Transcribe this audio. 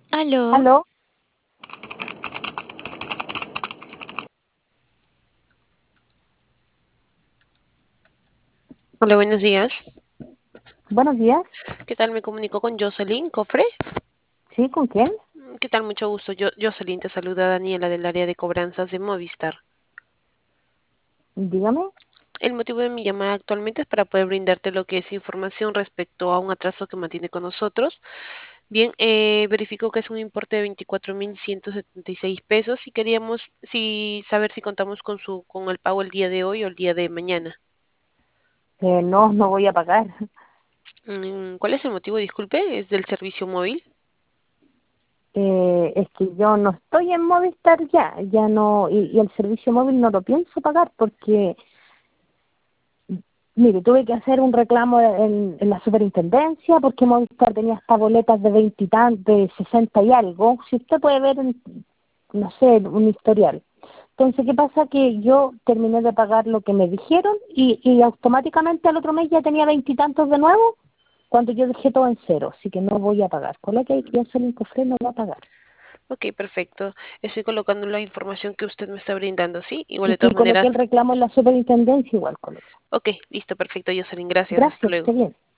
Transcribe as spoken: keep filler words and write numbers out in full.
Aló, Aló, hola, buenos días. buenos días. ¿Qué tal? Me comunico con Jocelyn Cofre. ¿Sí? ¿Con quién? Mm, ¿Qué tal? Mucho gusto. Yo, Jocelyn, te saluda Daniela del área de cobranzas de Movistar. Dígame. El motivo de mi llamada actualmente es para poder brindarte lo que es información respecto a un atraso que mantiene con nosotros. Bien, eh, verifico que es un importe de veinticuatro mil ciento setenta y seis pesos y queríamos si, saber si contamos con su, con el pago el día de hoy o el día de mañana. Eh, no, no voy a pagar. Mm, ¿Cuál es el motivo? Disculpe, ¿es del servicio móvil? Eh, es que yo no estoy en Movistar ya, ya no, y, y el servicio móvil no lo pienso pagar porque, mire, tuve que hacer un reclamo en, en la superintendencia porque Movistar tenía hasta boletas de veintitantos, de sesenta y algo. Si usted puede ver, en, no sé, un historial. Entonces, ¿qué pasa? Que yo terminé de pagar lo que me dijeron y, y automáticamente al otro mes ya tenía veintitantos de nuevo cuando yo dejé todo en cero, así que no voy a pagar. Con lo que ya solo un cofre no va a pagar. Ok, perfecto. Estoy colocando la información que usted me está brindando, ¿sí? Igual Y de todas si coloqué maneras. el reclamo en la superintendencia, igual coloqué. Ok, listo, perfecto, Jocelyn. Gracias. Hasta Gracias, que luego. esté bien.